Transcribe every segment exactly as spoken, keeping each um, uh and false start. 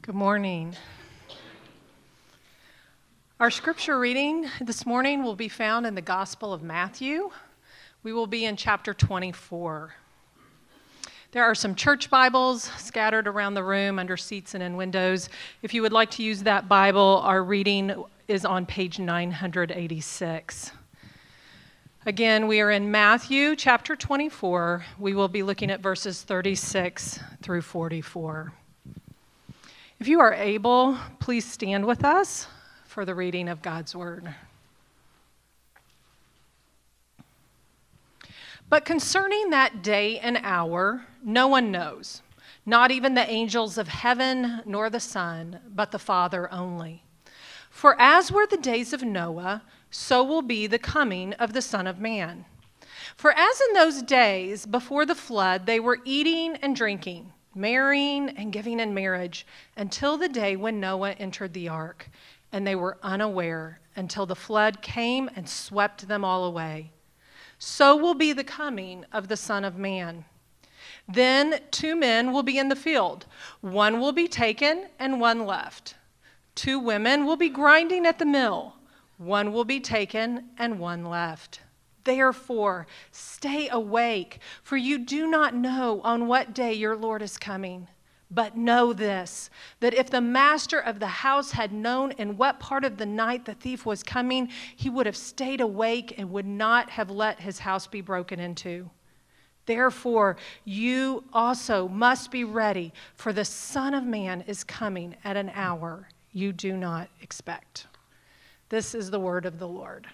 Good morning. Our scripture reading this morning will be found in the Gospel of Matthew. We will be in chapter twenty-four. There are some church Bibles scattered around the room under seats and in windows. If you would like to use that Bible, our reading is on page nine eighty-six. Again, we are in Matthew chapter twenty-four. We will be looking at verses thirty-six through forty-four. If you are able, please stand with us for the reading of God's word. But concerning that day and hour, no one knows, not even the angels of heaven nor the Son, but the Father only. For as were the days of Noah, so will be the coming of the Son of Man. For as in those days before the flood, they were eating and drinking, marrying and giving in marriage, until the day when Noah entered the ark, and they were unaware until the flood came and swept them all away. So will be the coming of the Son of Man. Then two men will be in the field. One will be taken and one left. Two women will be grinding at the mill. One will be taken and one left. Therefore, stay awake, for you do not know on what day your Lord is coming. But know this, that if the master of the house had known in what part of the night the thief was coming, he would have stayed awake and would not have let his house be broken into. Therefore, you also must be ready, for the Son of Man is coming at an hour you do not expect. This is the word of the Lord.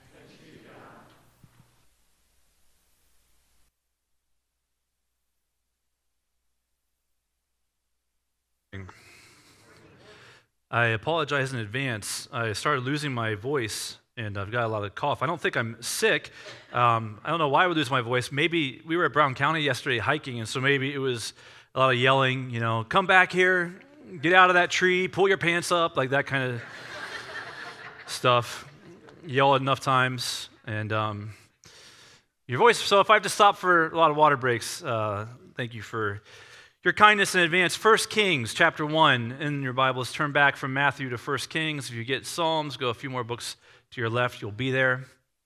I apologize in advance. I started losing my voice, and I've got a lot of cough. I don't think I'm sick. Um, I don't know why I would lose my voice. Maybe we were at Brown County yesterday hiking, and so maybe it was a lot of yelling, you know, come back here, get out of that tree, pull your pants up, like that kind of stuff. Yell enough times, and um, your voice. So if I have to stop for a lot of water breaks, uh, thank you for your kindness in advance. First Kings, chapter one, in your Bibles, turn back from Matthew to First Kings. If you get Psalms, go a few more books to your left, you'll be there.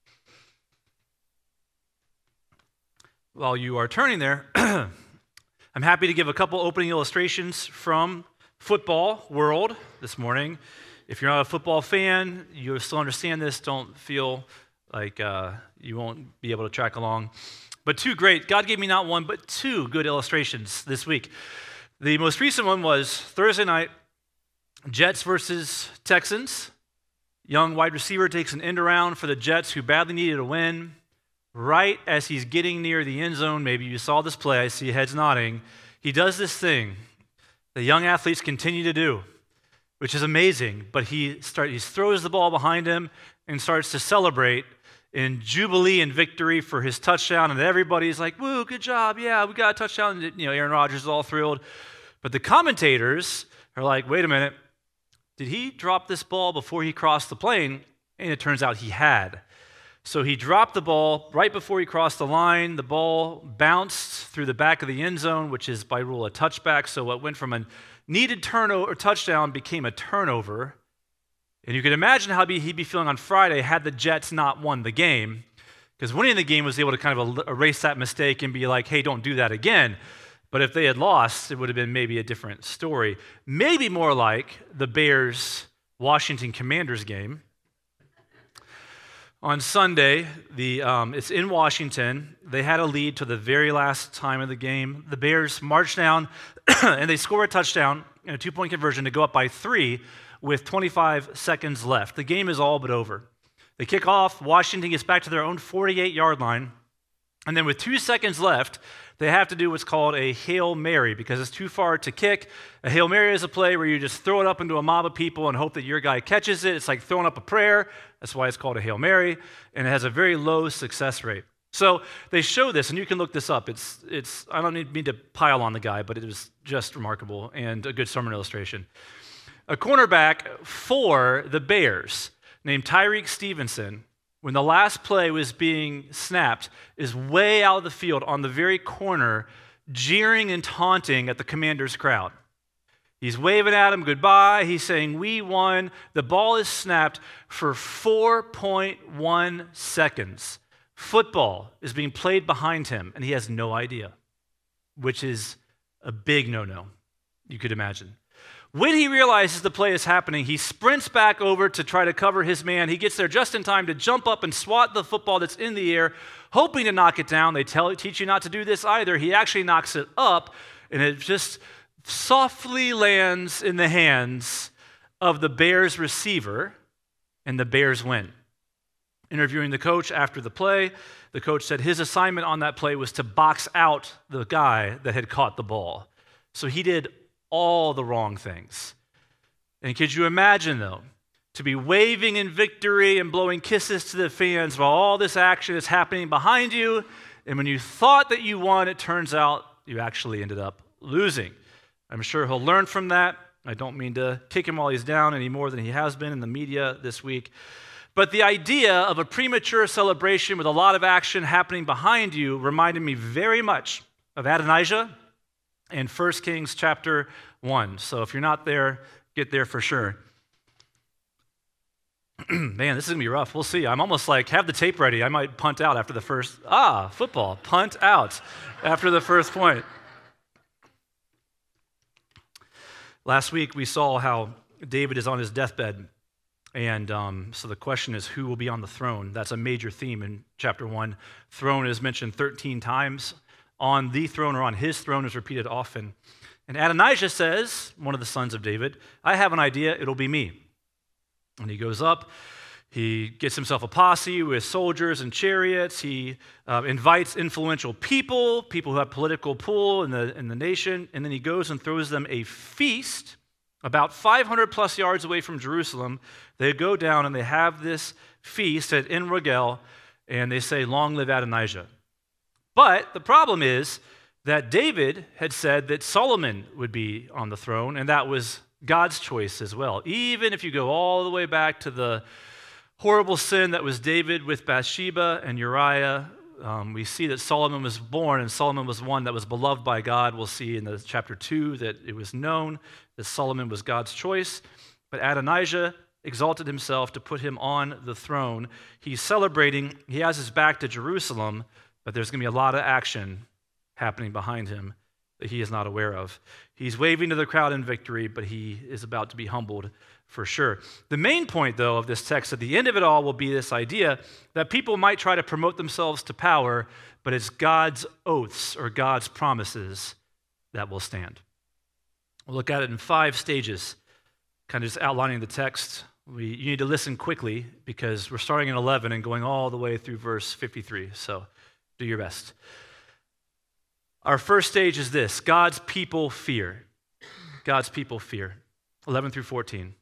While you are turning there, I'm happy to give a couple opening illustrations from football world this morning. If you're not a football fan, you still understand this. Don't feel like uh, you won't be able to track along. But two great, God gave me not one, but two good illustrations this week. The most recent one was Thursday night, Jets versus Texans. Young wide receiver takes an end around for the Jets, who badly needed a win. Right as he's getting near the end zone, maybe you saw this play, I see heads nodding, he does this thing the young athletes continue to do, which is amazing, but he, start, he throws the ball behind him and starts to celebrate in jubilee and victory for his touchdown, and everybody's like, woo, good job, yeah, we got a touchdown. You know, Aaron Rodgers is all thrilled. But the commentators are like, wait a minute, did he drop this ball before he crossed the plane? And it turns out he had. So he dropped the ball right before he crossed the line. The ball bounced through the back of the end zone, which is by rule a touchback. So what went from a needed turnover or touchdown became a turnover. And you can imagine how he'd be feeling on Friday had the Jets not won the game, because winning the game was able to kind of erase that mistake and be like, hey, don't do that again. But if they had lost, it would have been maybe a different story. Maybe more like the Bears-Washington Commanders game. On Sunday, the um, it's in Washington. They had a lead to the very last time of the game. The Bears marched down, and they score a touchdown in a two-point conversion to go up by three, with twenty-five seconds left. The game is all but over. They kick off, Washington gets back to their own forty-eight-yard line, and then with two seconds left, they have to do what's called a Hail Mary, because it's too far to kick. A Hail Mary is a play where you just throw it up into a mob of people and hope that your guy catches it. It's like throwing up a prayer. That's why it's called a Hail Mary, and it has a very low success rate. So they show this, and you can look this up. It's, it's. I don't need to pile on the guy, but it was just remarkable and a good sermon illustration. A cornerback for the Bears named Tyreek Stevenson, when the last play was being snapped, is way out of the field on the very corner, jeering and taunting at the Commanders crowd. He's waving at him goodbye. He's saying, we won. The ball is snapped for four point one seconds. Football is being played behind him, and he has no idea, which is a big no-no, you could imagine. When he realizes the play is happening, he sprints back over to try to cover his man. He gets there just in time to jump up and swat the football that's in the air, hoping to knock it down. They tell, teach you not to do this either. He actually knocks it up, and it just softly lands in the hands of the Bears receiver, and the Bears win. Interviewing the coach after the play, the coach said his assignment on that play was to box out the guy that had caught the ball. So he did all the wrong things. And could you imagine, though, to be waving in victory and blowing kisses to the fans while all this action is happening behind you, and when you thought that you won, it turns out you actually ended up losing. I'm sure he'll learn from that. I don't mean to kick him while he's down any more than he has been in the media this week. But the idea of a premature celebration with a lot of action happening behind you reminded me very much of Adonijah in First Kings chapter one. So if you're not there, get there for sure. Man, this is going to be rough. We'll see. I'm almost like, have the tape ready. I might punt out after the first, ah, football, punt out after the first point. Last week, we saw how David is on his deathbed, and um, so the question is, who will be on the throne? That's a major theme in chapter one. Throne is mentioned thirteen times. On the throne or on his throne is repeated often. And Adonijah says, one of the sons of David, I have an idea, it'll be me. And he goes up, he gets himself a posse with soldiers and chariots, he uh, invites influential people, people who have political pull in the, in the nation, and then he goes and throws them a feast about five hundred plus yards away from Jerusalem. They go down and they have this feast at En Rogel, and they say, long live Adonijah. But the problem is that David had said that Solomon would be on the throne, and that was God's choice as well. Even if you go all the way back to the horrible sin that was David with Bathsheba and Uriah, um, we see that Solomon was born, and Solomon was one that was beloved by God. We'll see in the chapter two that it was known that Solomon was God's choice. But Adonijah exalted himself to put him on the throne. He's celebrating. He has his back to Jerusalem, but there's going to be a lot of action happening behind him that he is not aware of. He's waving to the crowd in victory, but he is about to be humbled for sure. The main point, though, of this text at the end of it all will be this idea that people might try to promote themselves to power, but it's God's oaths or God's promises that will stand. We'll look at it in five stages, kind of just outlining the text. We, you need to listen quickly because we're starting in eleven and going all the way through verse fifty-three, so do your best. Our first stage is this: God's people fear. God's people fear. eleven through fourteen.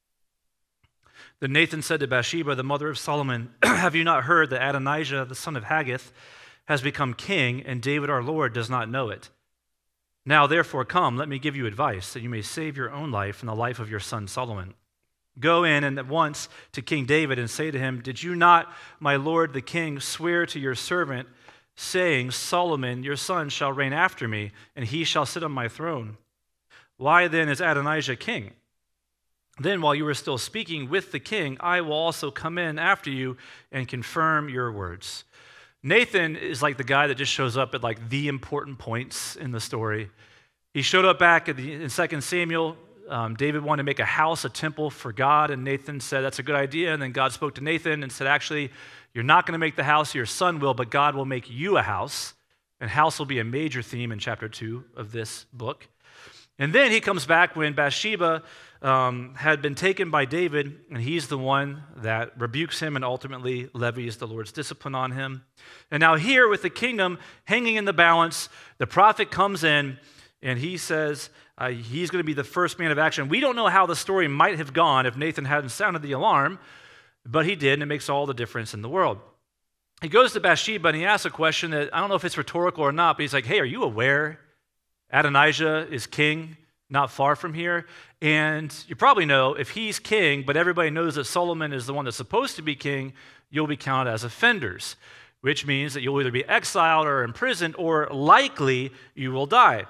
Then Nathan said to Bathsheba, the mother of Solomon, have you not heard that Adonijah, the son of Haggith, has become king, and David our Lord does not know it? Now therefore come, let me give you advice, that you may save your own life and the life of your son Solomon. Go in and at once to King David and say to him, did you not, my lord the king, swear to your servant, saying, Solomon, your son, shall reign after me, and he shall sit on my throne? Why then is Adonijah king? Then while you are still speaking with the king, I will also come in after you and confirm your words. Nathan is like the guy that just shows up at like the important points in the story. He showed up back at the, in Second Samuel. Um, David wanted to make a house, a temple for God, and Nathan said, that's a good idea. And then God spoke to Nathan and said, actually, you're not going to make the house, your son will, but God will make you a house. And house will be a major theme in chapter two of this book. And then he comes back when Bathsheba um, had been taken by David, and he's the one that rebukes him and ultimately levies the Lord's discipline on him. And now here with the kingdom hanging in the balance, the prophet comes in and he says uh, he's going to be the first man of action. We don't know how the story might have gone if Nathan hadn't sounded the alarm, but he did, and it makes all the difference in the world. He goes to Bathsheba and he asks a question that I don't know if it's rhetorical or not, but he's like, hey, are you aware Adonijah is king not far from here? And you probably know if he's king, but everybody knows that Solomon is the one that's supposed to be king, you'll be counted as offenders, which means that you'll either be exiled or imprisoned, or likely you will die.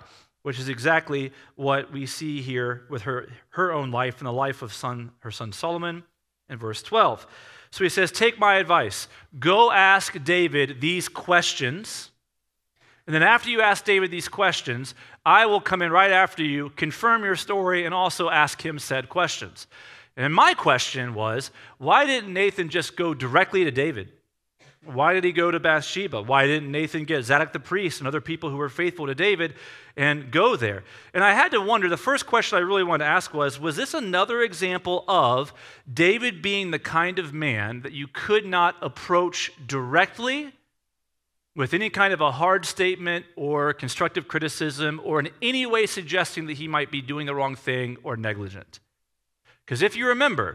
which is exactly what we see here with her, her own life and the life of son, her son Solomon in verse twelve. So he says, take my advice. Go ask David these questions. And then after you ask David these questions, I will come in right after you, confirm your story, and also ask him said questions. And my question was, why didn't Nathan just go directly to David? Why did he go to Bathsheba? Why didn't Nathan get Zadok the priest and other people who were faithful to David and go there? And I had to wonder, the first question I really wanted to ask was, was this another example of David being the kind of man that you could not approach directly with any kind of a hard statement or constructive criticism or in any way suggesting that he might be doing the wrong thing or negligent? Because if you remember,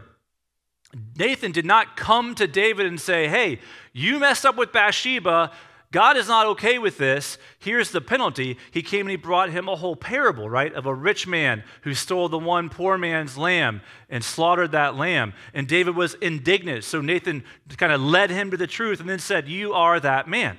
Nathan did not come to David and say, hey, you messed up with Bathsheba. God is not okay with this. Here's the penalty. He came and he brought him a whole parable, right, of a rich man who stole the one poor man's lamb and slaughtered that lamb. And David was indignant. So Nathan kind of led him to the truth and then said, you are that man.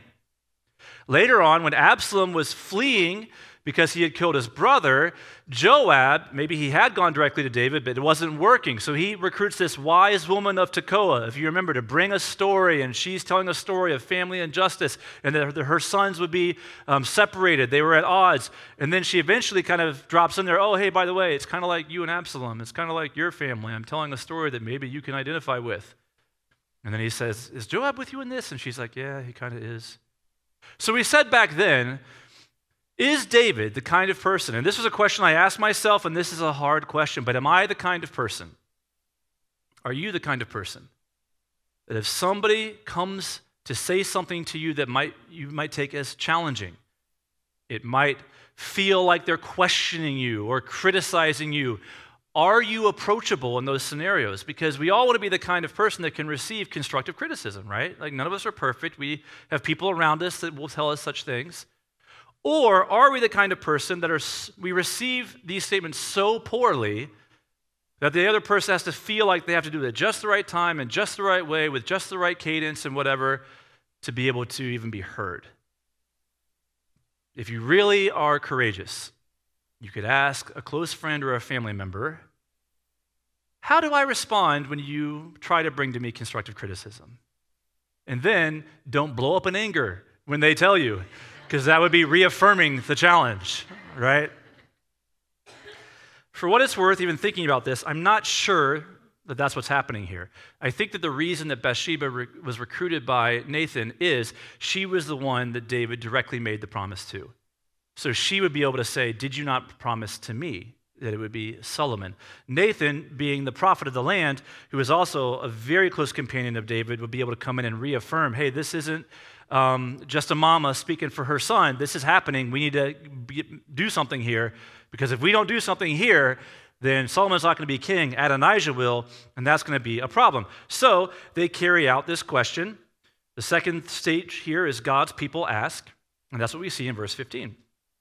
Later on, when Absalom was fleeing because he had killed his brother, Joab, maybe he had gone directly to David, but it wasn't working. So he recruits this wise woman of Tekoa, if you remember, to bring a story, and she's telling a story of family injustice, and that her sons would be um, separated. They were at odds. And then she eventually kind of drops in there, oh, hey, by the way, it's kind of like you and Absalom. It's kind of like your family. I'm telling a story that maybe you can identify with. And then he says, is Joab with you in this? And she's like, yeah, he kind of is. So we said back then, is David the kind of person, and this was a question I asked myself, and this is a hard question, but am I the kind of person, are you the kind of person that if somebody comes to say something to you that might you might take as challenging, it might feel like they're questioning you or criticizing you, are you approachable in those scenarios? Because we all want to be the kind of person that can receive constructive criticism, right? Like none of us are perfect. We have people around us that will tell us such things. Or are we the kind of person that are we receive these statements so poorly that the other person has to feel like they have to do it at just the right time and just the right way with just the right cadence and whatever to be able to even be heard? If you really are courageous, you could ask a close friend or a family member, how do I respond when you try to bring to me constructive criticism? And then don't blow up in anger when they tell you, because that would be reaffirming the challenge, right? For what it's worth, even thinking about this, I'm not sure that that's what's happening here. I think that the reason that Bathsheba re- was recruited by Nathan is she was the one that David directly made the promise to. So she would be able to say, did you not promise to me that it would be Solomon? Nathan, being the prophet of the land, who was also a very close companion of David, would be able to come in and reaffirm, hey, this isn't um, just a mama speaking for her son. This is happening. We need to be, do something here, because if we don't do something here, then Solomon's not going to be king. Adonijah will, and that's going to be a problem. So they carry out this question. The second stage here is God's people ask, and that's what we see in verse fifteen.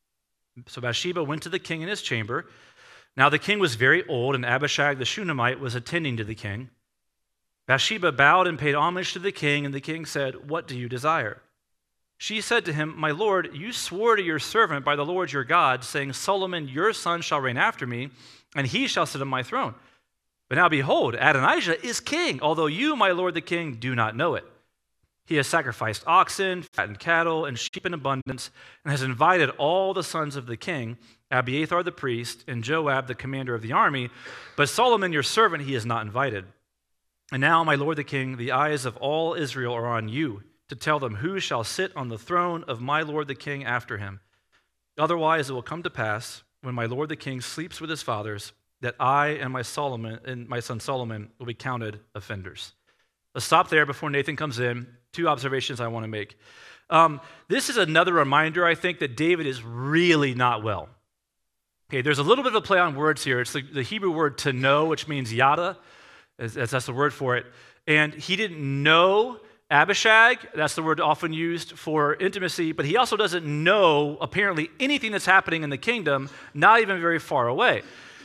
So Bathsheba went to the king in his chamber. Now the king was very old, and Abishag the Shunammite was attending to the king. Bathsheba bowed and paid homage to the king, and the king said, what do you desire? She said to him, my lord, you swore to your servant by the Lord your God, saying, Solomon, your son, shall reign after me, and he shall sit on my throne. But now behold, Adonijah is king, although you, my lord the king, do not know it. He has sacrificed oxen, fattened cattle, and sheep in abundance, and has invited all the sons of the king, Abiathar the priest, and Joab the commander of the army, but Solomon your servant he has not invited. And now, my lord the king, the eyes of all Israel are on you, to tell them who shall sit on the throne of my lord the king after him. Otherwise it will come to pass, when my lord the king sleeps with his fathers, that I and my Solomon and my son Solomon will be counted offenders. Let's stop there before Nathan comes in. Two observations I want to make. Um, this is another reminder, I think, that David is really not well. Okay, there's a little bit of a play on words here. It's the, the Hebrew word to know, which means yada. As, as that's the word for it. And he didn't know Abishag. That's the word often used for intimacy. But he also doesn't know, apparently, anything that's happening in the kingdom, not even very far away.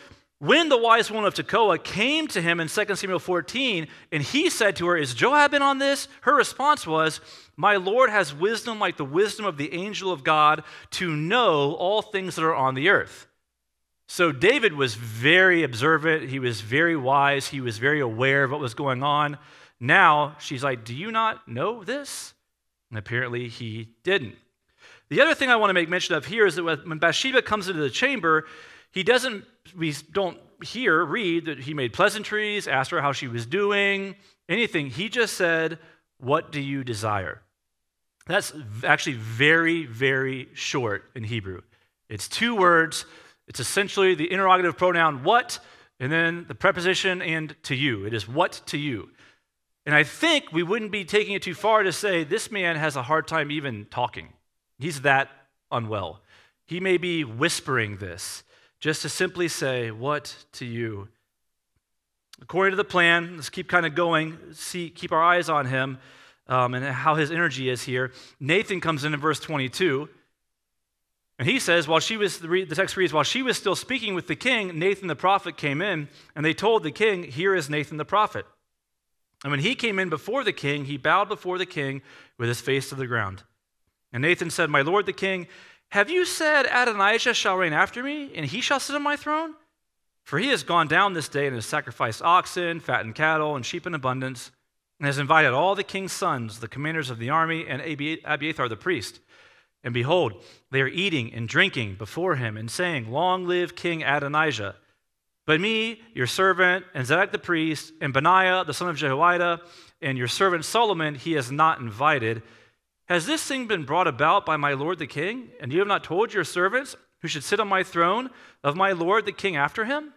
When the wise woman of Tekoa came to him in Second Samuel fourteen, and he said to her, is Joab in on this? Her response was, my Lord has wisdom like the wisdom of the angel of God to know all things that are on the earth. So David was very observant. He was very wise. He was very aware of what was going on. Now she's like, do you not know this? And apparently he didn't. The other thing I want to make mention of here is that when Bathsheba comes into the chamber, he doesn't, we don't hear, read that he made pleasantries, asked her how she was doing, anything. He just said, what do you desire? That's actually very, very short in Hebrew. It's two words. It's essentially the interrogative pronoun what, and then the preposition and to you. It is what to you. And I think we wouldn't be taking it too far to say this man has a hard time even talking. He's that unwell. He may be whispering this just to simply say, what to you? According to the plan, let's keep kind of going, see, keep our eyes on him um, and how his energy is here. Nathan comes in in verse twenty-two, and he says, while she was, the text reads, while she was still speaking with the king, Nathan the prophet came in, and they told the king, here is Nathan the prophet. And when he came in before the king, he bowed before the king with his face to the ground. And Nathan said, my lord the king, have you said Adonijah shall reign after me, and he shall sit on my throne? For he has gone down this day and has sacrificed oxen, fattened cattle, and sheep in abundance, and has invited all the king's sons, the commanders of the army, and Abiathar the priest. And behold, they are eating and drinking before him and saying, long live King Adonijah. But me, your servant, and Zadok the priest, and Benaiah the son of Jehoiada, and your servant Solomon, he has not invited. Has this thing been brought about by my lord the king? And you have not told your servants who should sit on my throne of my lord the king after him?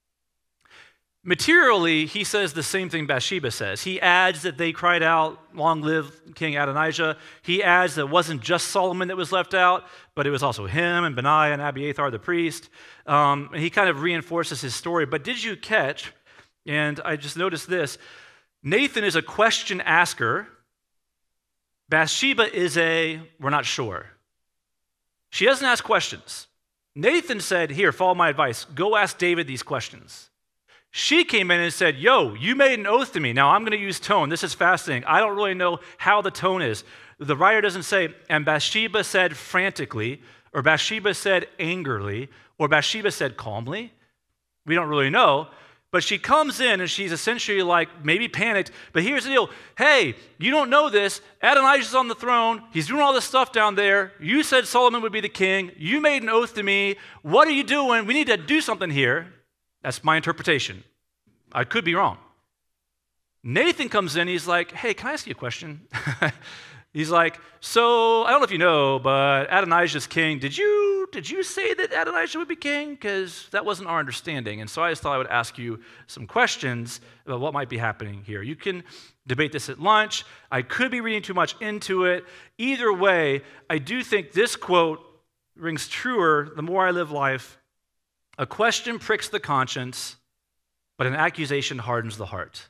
Materially, he says the same thing Bathsheba says. He adds that they cried out, long live King Adonijah. He adds that it wasn't just Solomon that was left out, but it was also him and Benaiah and Abiathar the priest. Um, and he kind of reinforces his story. But did you catch, and I just noticed this, Nathan is a question asker. Bathsheba is a, we're not sure. She doesn't ask questions. Nathan said, here, follow my advice. Go ask David these questions. She came in and said, yo, you made an oath to me. Now I'm going to use tone. This is fascinating. I don't really know how the tone is. The writer doesn't say, and Bathsheba said frantically, or Bathsheba said angrily, or Bathsheba said calmly. We don't really know. But she comes in and she's essentially like maybe panicked. But here's the deal. Hey, you don't know this. Adonijah's on the throne. He's doing all this stuff down there. You said Solomon would be the king. You made an oath to me. What are you doing? We need to do something here. That's my interpretation. I could be wrong. Nathan comes in. He's like, hey, can I ask you a question? He's like, so I don't know if you know, but Adonijah's king. Did you did you say that Adonijah would be king? Because that wasn't our understanding. And so I just thought I would ask you some questions about what might be happening here. You can debate this at lunch. I could be reading too much into it. Either way, I do think this quote rings truer the more I live life. A question pricks the conscience, but an accusation hardens the heart.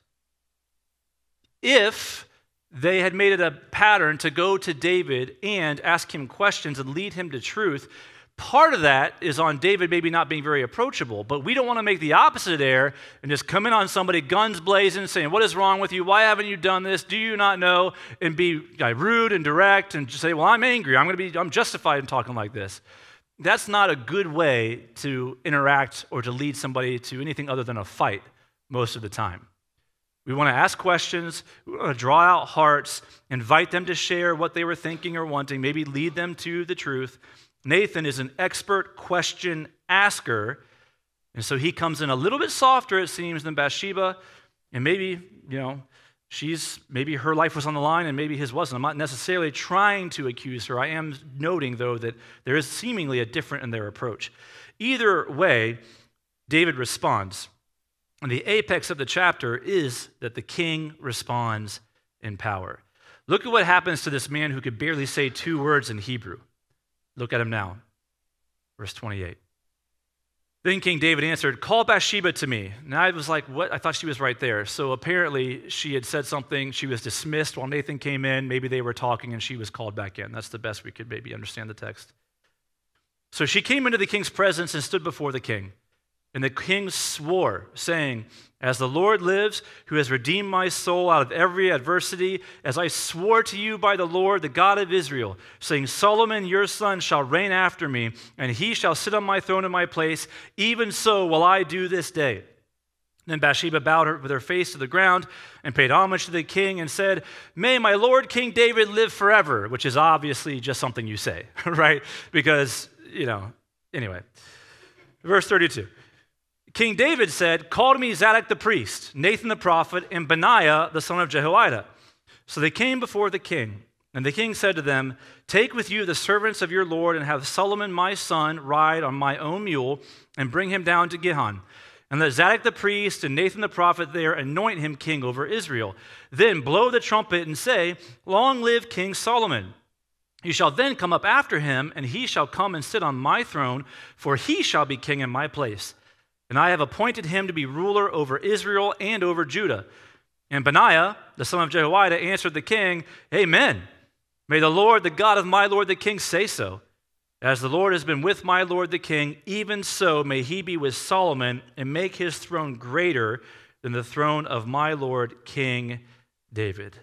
If they had made it a pattern to go to David and ask him questions and lead him to truth, part of that is on David maybe not being very approachable, but we don't want to make the opposite error and just come in on somebody guns blazing saying, what is wrong with you? Why haven't you done this? Do you not know? And be like, rude and direct and just say, well, I'm angry. I'm going to be, I'm justified in talking like this. That's not a good way to interact or to lead somebody to anything other than a fight most of the time. We want to ask questions, we want to draw out hearts, invite them to share what they were thinking or wanting, maybe lead them to the truth. Nathan is an expert question asker, and so he comes in a little bit softer, it seems, than Bathsheba, and maybe, you know, she's, maybe her life was on the line and maybe his wasn't. I'm not necessarily trying to accuse her. I am noting, though, that there is seemingly a difference in their approach. Either way, David responds. And the apex of the chapter is that the king responds in power. Look at what happens to this man who could barely say two words in Hebrew. Look at him now. Verse twenty-eight. Then King David answered, call Bathsheba to me. And I was like, what? I thought she was right there. So apparently she had said something. She was dismissed while Nathan came in. Maybe they were talking and she was called back in. That's the best we could maybe understand the text. So she came into the king's presence and stood before the king. And the king swore, saying, as the Lord lives, who has redeemed my soul out of every adversity, as I swore to you by the Lord, the God of Israel, saying, Solomon, your son, shall reign after me, and he shall sit on my throne in my place. Even so will I do this day. Then Bathsheba bowed her with her face to the ground and paid homage to the king and said, may my Lord King David live forever, which is obviously just something you say, right? Because, you know, anyway. Verse thirty-two. King David said, call to me Zadok the priest, Nathan the prophet, and Benaiah the son of Jehoiada. So they came before the king. And the king said to them, take with you the servants of your Lord and have Solomon my son ride on my own mule and bring him down to Gihon. And let Zadok the priest and Nathan the prophet there anoint him king over Israel. Then blow the trumpet and say, long live King Solomon. You shall then come up after him, and he shall come and sit on my throne, for he shall be king in my place. And I have appointed him to be ruler over Israel and over Judah. And Benaiah, the son of Jehoiada, answered the king, amen. May the Lord, the God of my Lord the king, say so. As the Lord has been with my Lord the king, even so may he be with Solomon and make his throne greater than the throne of my Lord King David.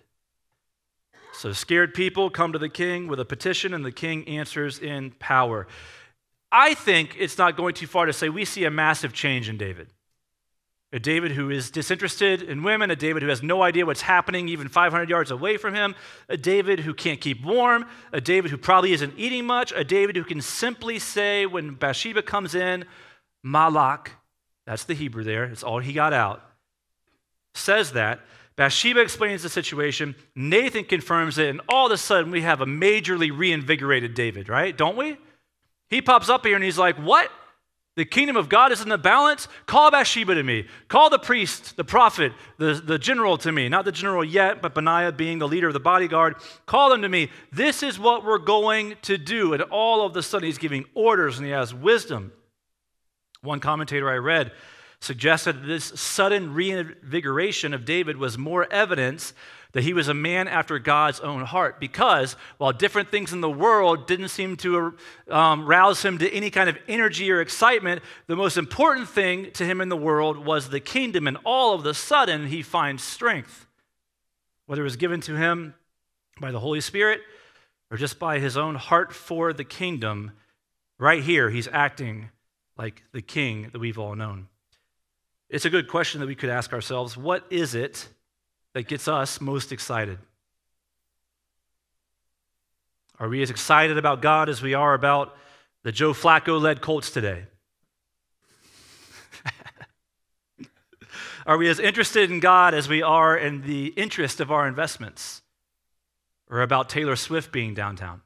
So scared people come to the king with a petition, and the king answers in power. I think it's not going too far to say we see a massive change in David. A David who is disinterested in women, a David who has no idea what's happening even five hundred yards away from him, a David who can't keep warm, a David who probably isn't eating much, a David who can simply say when Bathsheba comes in, Malak, that's the Hebrew there, it's all he got out, says that. Bathsheba explains the situation, Nathan confirms it, and all of a sudden we have a majorly reinvigorated David, right? Don't we? He pops up here and he's like, what? The kingdom of God is in the balance? Call Bathsheba to me. Call the priest, the prophet, the, the general to me. Not the general yet, but Benaiah being the leader of the bodyguard. Call them to me. This is what we're going to do. And all of a sudden he's giving orders and he has wisdom. One commentator I read suggested that this sudden reinvigoration of David was more evidence that he was a man after God's own heart, because while different things in the world didn't seem to um, rouse him to any kind of energy or excitement, the most important thing to him in the world was the kingdom, and all of a sudden he finds strength, whether it was given to him by the Holy Spirit or just by his own heart for the kingdom. Right here, he's acting like the king that we've all known. It's a good question that we could ask ourselves. What is it that gets us most excited? Are we as excited about God as we are about the Joe Flacco-led Colts today? Are we as interested in God as we are in the interest of our investments, or about Taylor Swift being downtown?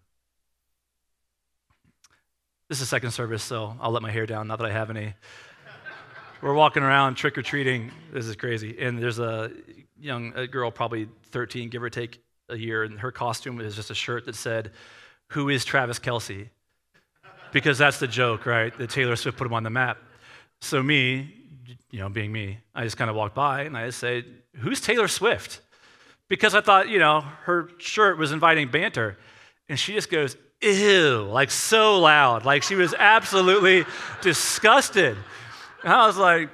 This is second service, so I'll let my hair down, not that I have any. We're walking around trick-or-treating. This is crazy. And there's a young a girl, probably thirteen, give or take a year, and her costume is just a shirt that said, who is Travis Kelce? Because that's the joke, right? That Taylor Swift put him on the map. So me, you know, being me, I just kind of walked by and I just say, who's Taylor Swift? Because I thought, you know, her shirt was inviting banter. And she just goes, ew, like so loud. Like she was absolutely disgusted. And I was like,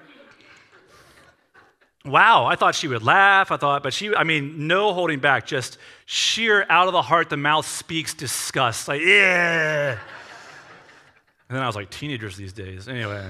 wow, I thought she would laugh. I thought, but she, I mean, no holding back, just sheer out of the heart, the mouth speaks disgust. Like, yeah. And then I was like, teenagers these days. Anyway.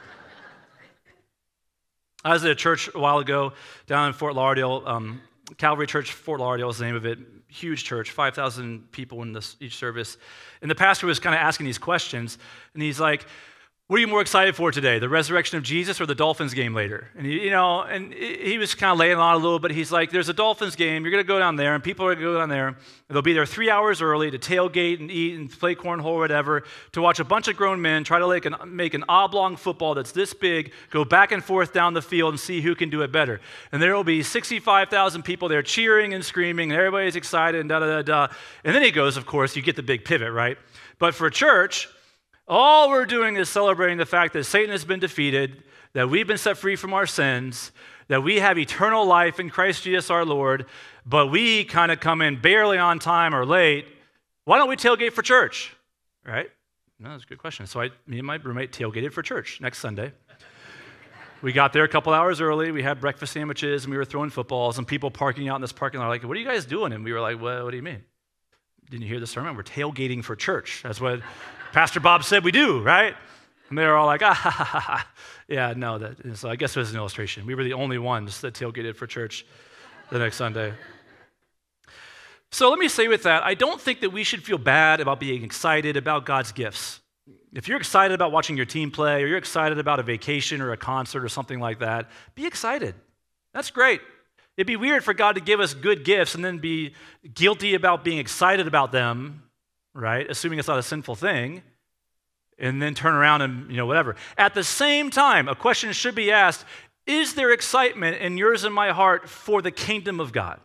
I was at a church a while ago down in Fort Lauderdale. Um, Calvary Church, Fort Lauderdale is the name of it. Huge church, five thousand people in this, each service. And the pastor was kind of asking these questions. And he's like, what are you more excited for today, the resurrection of Jesus or the Dolphins game later? And he, you know, and he was kind of laying on a little bit. He's like, there's a Dolphins game. You're going to go down there, and people are going to go down there. And they'll be there three hours early to tailgate and eat and play cornhole or whatever, to watch a bunch of grown men try to make an, make an oblong football that's this big, go back and forth down the field and see who can do it better. And there will be sixty-five thousand people there cheering and screaming, and everybody's excited and da-da-da-da. And then he goes, of course, you get the big pivot, right? But for church, all we're doing is celebrating the fact that Satan has been defeated, that we've been set free from our sins, that we have eternal life in Christ Jesus our Lord, but we kind of come in barely on time or late. Why don't we tailgate for church, right? No, that's a good question. So I, me and my roommate tailgated for church next Sunday. We got there a couple hours early. We had breakfast sandwiches, and we were throwing footballs, and people parking out in this parking lot were like, what are you guys doing? And we were like, well, what do you mean? Didn't you hear the sermon? We're tailgating for church. That's what Pastor Bob said we do, right? And they were all like, ah, ha, ha, ha, ha. Yeah, no. That, so I guess it was an illustration. We were the only ones that tailgated for church the next Sunday. So let me say with that, I don't think that we should feel bad about being excited about God's gifts. If you're excited about watching your team play, or you're excited about a vacation or a concert or something like that, be excited. That's great. It'd be weird for God to give us good gifts and then be guilty about being excited about them, right? Assuming it's not a sinful thing, and then turn around and, you know, whatever. At the same time, a question should be asked, is there excitement in yours and my heart for the kingdom of God?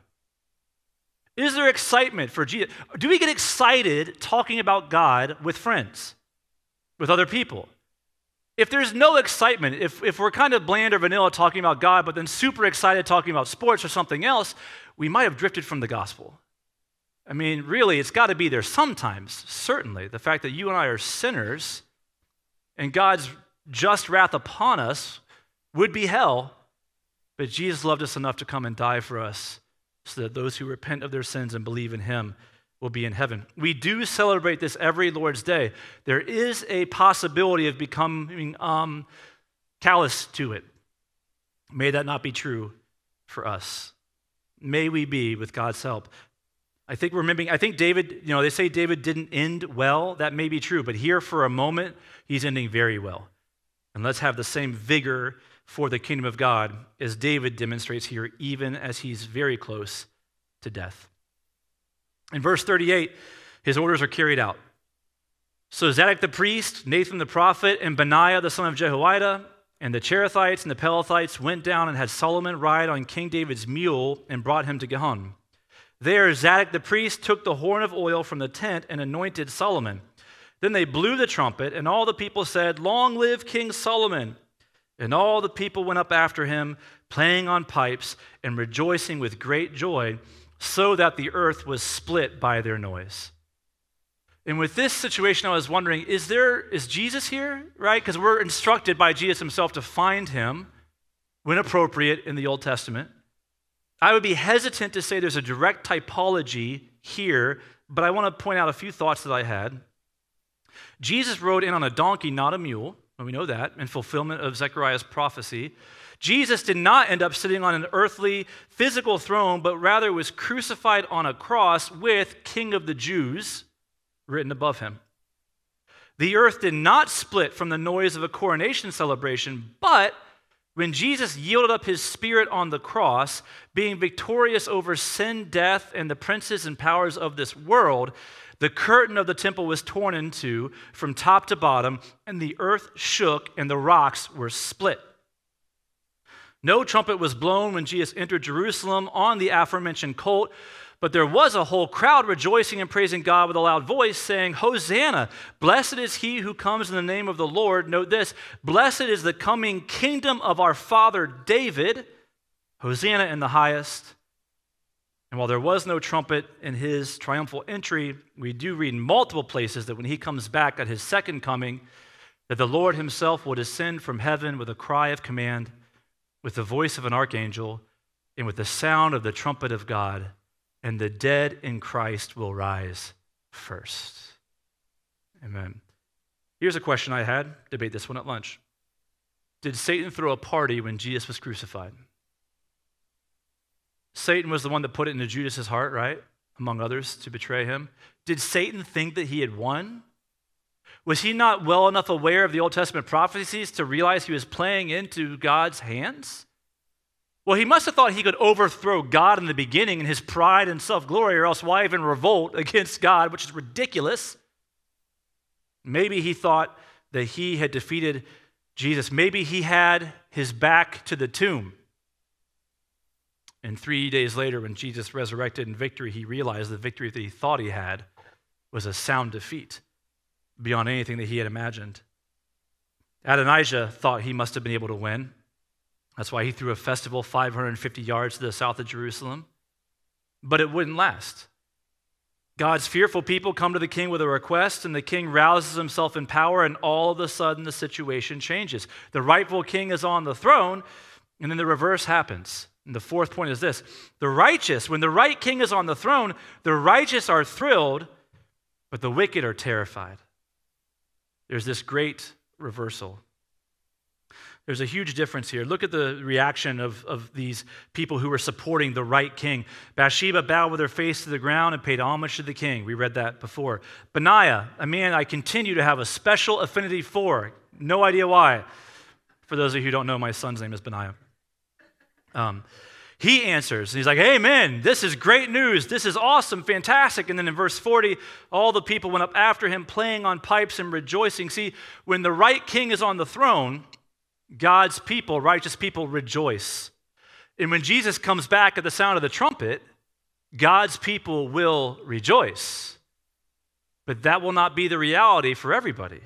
Is there excitement for Jesus? Do we get excited talking about God with friends, with other people? If there's no excitement, if, if we're kind of bland or vanilla talking about God, but then super excited talking about sports or something else, we might have drifted from the gospel. I mean, really, it's got to be there sometimes, certainly. The fact that you and I are sinners and God's just wrath upon us would be hell, but Jesus loved us enough to come and die for us so that those who repent of their sins and believe in him will be in heaven. We do celebrate this every Lord's Day. There is a possibility of becoming um, callous to it. May that not be true for us. May we be, with God's help. I think remembering, I think David, you know, they say David didn't end well. That may be true, but here for a moment, he's ending very well. And let's have the same vigor for the kingdom of God as David demonstrates here, even as he's very close to death. In verse thirty-eight, his orders are carried out. So Zadok the priest, Nathan the prophet, and Benaiah the son of Jehoiada, and the Cherethites and the Pelethites went down and had Solomon ride on King David's mule and brought him to Gihon. There Zadok the priest took the horn of oil from the tent and anointed Solomon. Then they blew the trumpet, and all the people said, "Long live King Solomon!" And all the people went up after him, playing on pipes and rejoicing with great joy, so that the earth was split by their noise. And with this situation, I was wondering, is there is Jesus here, right? Because we're instructed by Jesus himself to find him when appropriate in the Old Testament. I would be hesitant to say there's a direct typology here, but I want to point out a few thoughts that I had. Jesus rode in on a donkey, not a mule. And we know that, in fulfillment of Zechariah's prophecy. Jesus did not end up sitting on an earthly, physical throne, but rather was crucified on a cross with King of the Jews written above him. The earth did not split from the noise of a coronation celebration, but when Jesus yielded up his spirit on the cross, being victorious over sin, death, and the princes and powers of this world, the curtain of the temple was torn in two from top to bottom, and the earth shook and the rocks were split. No trumpet was blown when Jesus entered Jerusalem on the aforementioned colt, but there was a whole crowd rejoicing and praising God with a loud voice, saying, "Hosanna! Blessed is he who comes in the name of the Lord." Note this, "Blessed is the coming kingdom of our father David. Hosanna in the highest." And while there was no trumpet in his triumphal entry, we do read in multiple places that when he comes back at his second coming, that the Lord himself will descend from heaven with a cry of command, with the voice of an archangel, and with the sound of the trumpet of God, and the dead in Christ will rise first. Amen. Here's a question I had. Debate this one at lunch. Did Satan throw a party when Jesus was crucified? Satan was the one that put it into Judas' heart, right? Among others, to betray him. Did Satan think that he had won? Was he not well enough aware of the Old Testament prophecies to realize he was playing into God's hands? Well, he must have thought he could overthrow God in the beginning in his pride and self-glory, or else why even revolt against God, which is ridiculous. Maybe he thought that he had defeated Jesus. Maybe he had his back to the tomb. And three days later, when Jesus resurrected in victory, he realized the victory that he thought he had was a sound defeat beyond anything that he had imagined. Adonijah thought he must have been able to win. That's why he threw a festival five hundred fifty yards to the south of Jerusalem. But it wouldn't last. God's fearful people come to the king with a request, and the king rouses himself in power, and all of a sudden the situation changes. The rightful king is on the throne, and then the reverse happens. And the fourth point is this: the righteous, when the right king is on the throne, the righteous are thrilled, but the wicked are terrified. There's this great reversal. There's a huge difference here. Look at the reaction of, of these people who were supporting the right king. Bathsheba bowed with her face to the ground and paid homage to the king. We read that before. Benaiah, a man I continue to have a special affinity for. No idea why. For those of you who don't know, my son's name is Benaiah. Um, he answers, and he's like, amen, this is great news. This is awesome, fantastic. And then in verse forty, all the people went up after him, playing on pipes and rejoicing. See, when the right king is on the throne, God's people, righteous people, rejoice. And when Jesus comes back at the sound of the trumpet, God's people will rejoice. But that will not be the reality for everybody.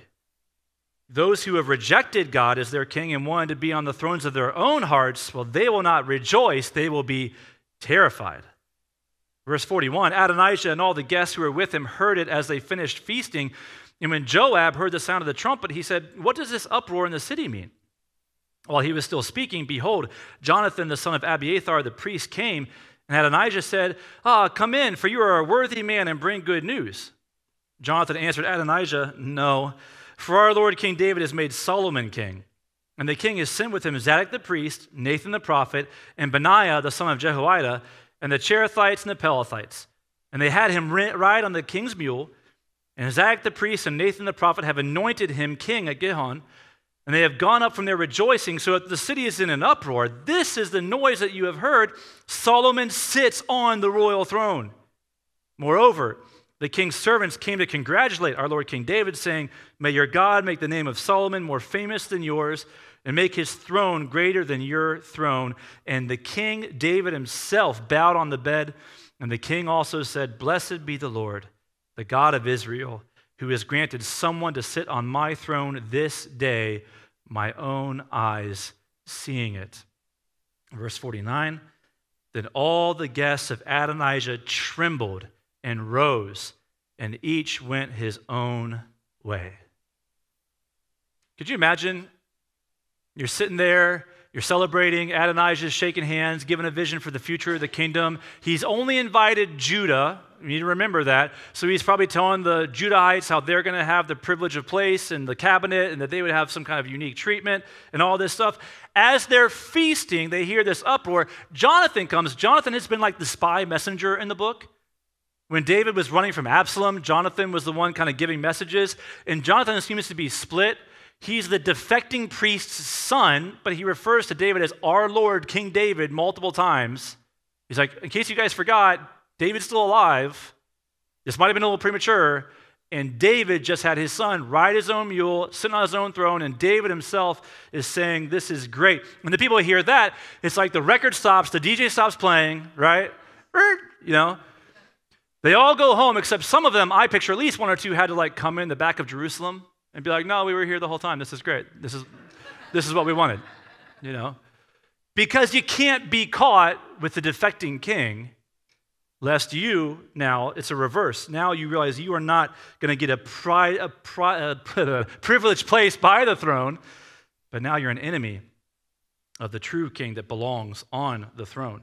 Those who have rejected God as their king and wanted to be on the thrones of their own hearts, well, they will not rejoice, they will be terrified. Verse forty-one, Adonijah and all the guests who were with him heard it as they finished feasting. And when Joab heard the sound of the trumpet, he said, what does this uproar in the city mean? While he was still speaking, behold, Jonathan, the son of Abiathar, the priest, came, and Adonijah said, Ah, come in, for you are a worthy man, and bring good news. Jonathan answered Adonijah, No, for our Lord King David has made Solomon king, and the king has sent with him Zadok the priest, Nathan the prophet, and Benaiah the son of Jehoiada, and the Cherethites and the Pelethites. And they had him ride on the king's mule, and Zadok the priest and Nathan the prophet have anointed him king at Gihon, and they have gone up from their rejoicing, so that the city is in an uproar. This is the noise that you have heard. Solomon sits on the royal throne. Moreover, the king's servants came to congratulate our Lord King David, saying, May your God make the name of Solomon more famous than yours, and make his throne greater than your throne. And the king David himself bowed on the bed, and the king also said, Blessed be the Lord, the God of Israel, who has granted someone to sit on my throne this day, my own eyes seeing it. Verse forty-nine, Then all the guests of Adonijah trembled and rose, and each went his own way. Could you imagine? You're sitting there, you're celebrating, Adonijah's shaking hands, giving a vision for the future of the kingdom. He's only invited Judah. You need to remember that. So he's probably telling the Judahites how they're going to have the privilege of place in the cabinet and that they would have some kind of unique treatment and all this stuff. As they're feasting, they hear this uproar. Jonathan comes. Jonathan has been like the spy messenger in the book. When David was running from Absalom, Jonathan was the one kind of giving messages. And Jonathan seems to be split. He's the defecting priest's son, but he refers to David as our Lord, King David, multiple times. He's like, in case you guys forgot, David's still alive. This might have been a little premature. And David just had his son ride his own mule, sitting on his own throne, and David himself is saying, this is great. When the people hear that, it's like the record stops, the D J stops playing, right? You know? They all go home, except some of them, I picture at least one or two had to like come in the back of Jerusalem and be like, no, we were here the whole time. This is great. This is, this is what we wanted, you know? Because you can't be caught with the defecting king, lest you, now, it's a reverse. Now you realize you are not going to get a, pri- a, pri- a privileged place by the throne, but now you're an enemy of the true king that belongs on the throne.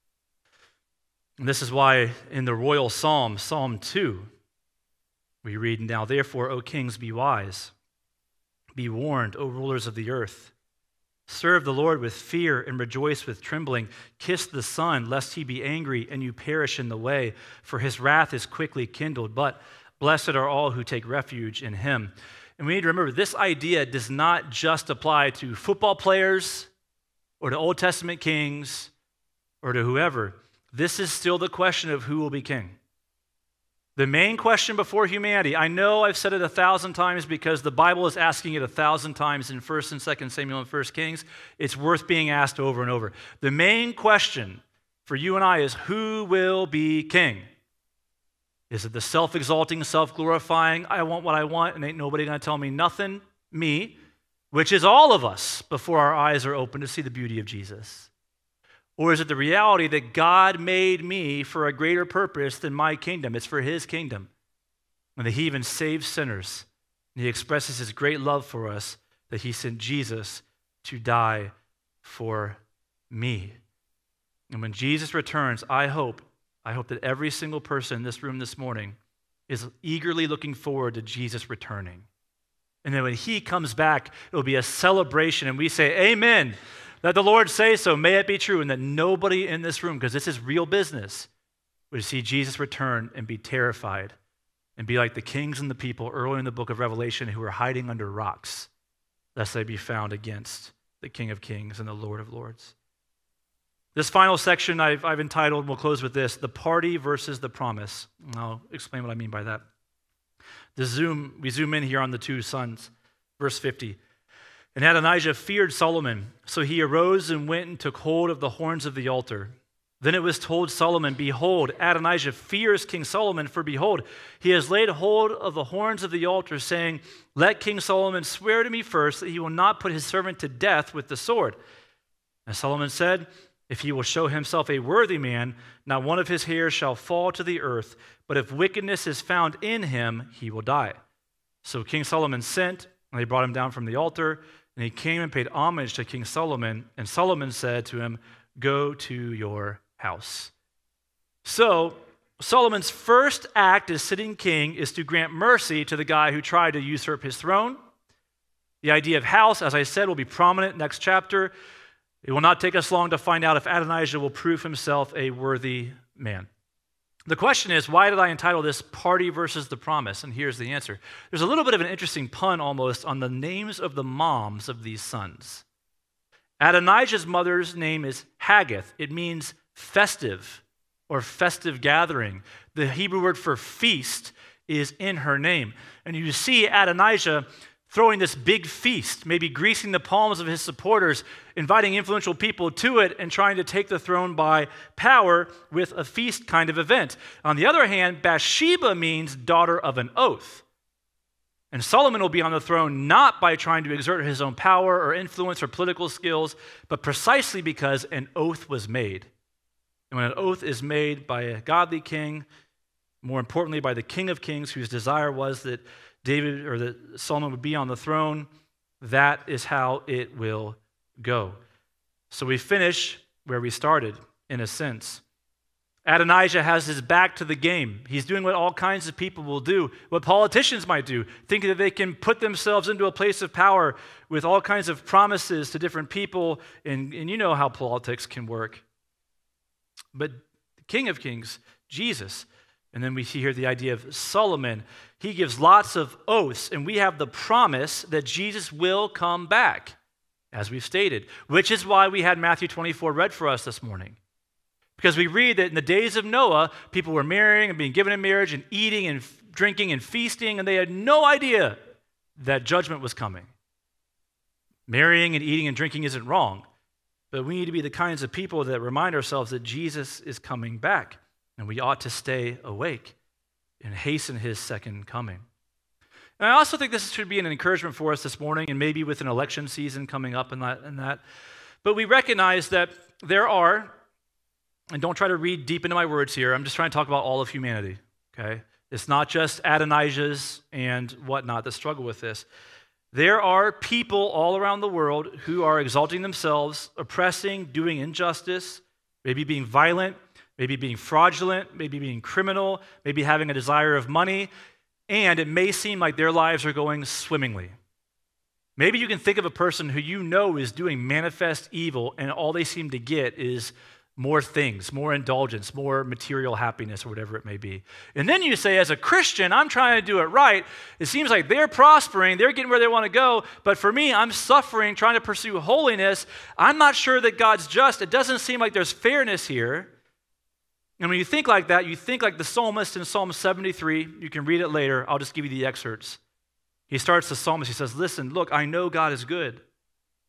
And this is why in the royal psalm, Psalm two, we read, Now therefore, O kings, be wise. Be warned, O rulers of the earth. Serve the Lord with fear and rejoice with trembling. Kiss the Son, lest he be angry and you perish in the way, for his wrath is quickly kindled. But blessed are all who take refuge in him. And we need to remember, this idea does not just apply to football players or to Old Testament kings or to whoever. This is still the question of who will be king. The main question before humanity, I know I've said it a thousand times because the Bible is asking it a thousand times in First and Second Samuel and First Kings. It's worth being asked over and over. The main question for you and I is, who will be king? Is it the self-exalting, self-glorifying, I want what I want and ain't nobody going to tell me nothing, me, which is all of us before our eyes are open to see the beauty of Jesus? Or is it the reality that God made me for a greater purpose than my kingdom? It's for his kingdom. And that he even saves sinners. And he expresses his great love for us, that he sent Jesus to die for me. And when Jesus returns, I hope, I hope that every single person in this room this morning is eagerly looking forward to Jesus returning. And then when he comes back, it will be a celebration, and we say, amen. Let the Lord say so, may it be true, and that nobody in this room, because this is real business, would see Jesus return and be terrified and be like the kings and the people earlier in the book of Revelation who were hiding under rocks, lest they be found against the King of Kings and the Lord of Lords. This final section I've, I've entitled, we'll close with this, the party versus the promise. And I'll explain what I mean by that. The zoom, we zoom in here on the two sons. Verse fifty. And Adonijah feared Solomon, so he arose and went and took hold of the horns of the altar. Then it was told Solomon, behold, Adonijah fears King Solomon, for behold, he has laid hold of the horns of the altar, saying, let King Solomon swear to me first that he will not put his servant to death with the sword. And Solomon said, if he will show himself a worthy man, not one of his hairs shall fall to the earth, but if wickedness is found in him, he will die. So King Solomon sent, and they brought him down from the altar, and he came and paid homage to King Solomon, and Solomon said to him, go to your house. So Solomon's first act as sitting king is to grant mercy to the guy who tried to usurp his throne. The idea of house, as I said, will be prominent next chapter. It will not take us long to find out if Adonijah will prove himself a worthy man. The question is, why did I entitle this Party versus the Promise? And here's the answer. There's a little bit of an interesting pun almost on the names of the moms of these sons. Adonijah's mother's name is Haggith. It means festive or festive gathering. The Hebrew word for feast is in her name. And you see Adonijah throwing this big feast, maybe greasing the palms of his supporters, inviting influential people to it, and trying to take the throne by power with a feast kind of event. On the other hand, Bathsheba means daughter of an oath. And Solomon will be on the throne not by trying to exert his own power or influence or political skills, but precisely because an oath was made. And when an oath is made by a godly king, more importantly by the King of Kings, whose desire was that David or that Solomon would be on the throne, that is how it will go. So we finish where we started, in a sense. Adonijah has his back to the game. He's doing what all kinds of people will do, what politicians might do, thinking that they can put themselves into a place of power with all kinds of promises to different people, and, and you know how politics can work. But the King of Kings, Jesus, and then we see here the idea of Solomon. He gives lots of oaths, and we have the promise that Jesus will come back, as we've stated, which is why we had Matthew twenty-four read for us this morning. Because we read that in the days of Noah, people were marrying and being given in marriage and eating and f- drinking and feasting, and they had no idea that judgment was coming. Marrying and eating and drinking isn't wrong, but we need to be the kinds of people that remind ourselves that Jesus is coming back. And we ought to stay awake and hasten his second coming. And I also think this should be an encouragement for us this morning, and maybe with an election season coming up and that, and that. But we recognize that there are, and don't try to read deep into my words here, I'm just trying to talk about all of humanity, okay? It's not just Adonijah's and whatnot that struggle with this. There are people all around the world who are exalting themselves, oppressing, doing injustice, maybe being violent, maybe being fraudulent, maybe being criminal, maybe having a desire of money, and it may seem like their lives are going swimmingly. Maybe you can think of a person who you know is doing manifest evil, and all they seem to get is more things, more indulgence, more material happiness, or whatever it may be. And then you say, as a Christian, I'm trying to do it right. It seems like they're prospering, they're getting where they want to go, but for me, I'm suffering, trying to pursue holiness. I'm not sure that God's just. It doesn't seem like there's fairness here. And when you think like that, you think like the psalmist in Psalm seventy-three. You can read it later. I'll just give you the excerpts. He starts the psalmist. He says, listen, look, I know God is good.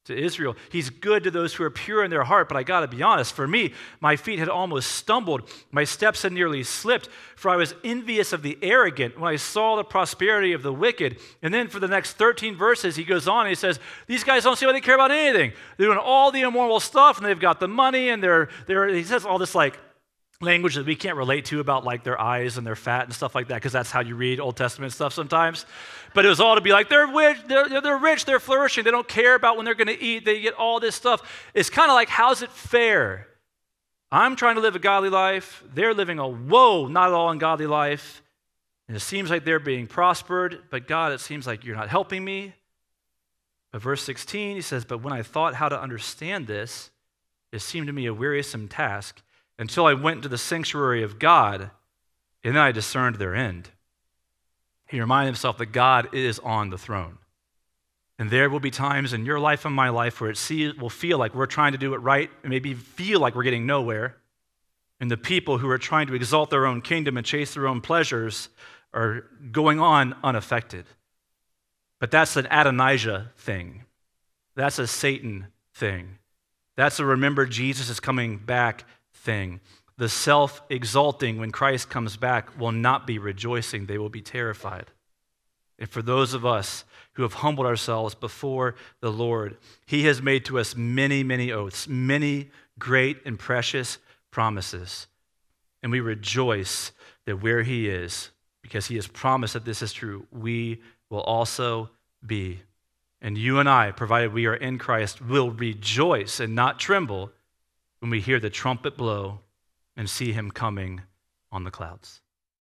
to Israel. He's good to those who are pure in their heart, but I got to be honest, for me, my feet had almost stumbled. My steps had nearly slipped, for I was envious of the arrogant when I saw the prosperity of the wicked. And then for the next thirteen verses, he goes on and he says, these guys don't seem like they care about anything. They're doing all the immoral stuff, and they've got the money, and they're, they're he says all this like language that we can't relate to about like their eyes and their fat and stuff like that, because that's how you read Old Testament stuff sometimes. But it was all to be like, they're rich, they're, they're rich, they're flourishing, they don't care about when they're going to eat, they get all this stuff. It's kind of like, how's it fair? I'm trying to live a godly life, they're living a whoa, not at all ungodly life, and it seems like they're being prospered, but God, it seems like you're not helping me. But verse sixteen, he says, but when I thought how to understand this, it seemed to me a wearisome task, until I went into the sanctuary of God, and then I discerned their end. He reminded himself that God is on the throne. And there will be times in your life and my life where it see, will feel like we're trying to do it right, and maybe feel like we're getting nowhere. And the people who are trying to exalt their own kingdom and chase their own pleasures are going on unaffected. But that's an Adonijah thing. That's a Satan thing. That's a remember Jesus is coming back thing. The self-exalting when Christ comes back will not be rejoicing. They will be terrified. And for those of us who have humbled ourselves before the Lord, he has made to us many, many oaths, many great and precious promises. And we rejoice that where he is, because he has promised that this is true, we will also be. And you and I, provided we are in Christ, will rejoice and not tremble when we hear the trumpet blow and see him coming on the clouds.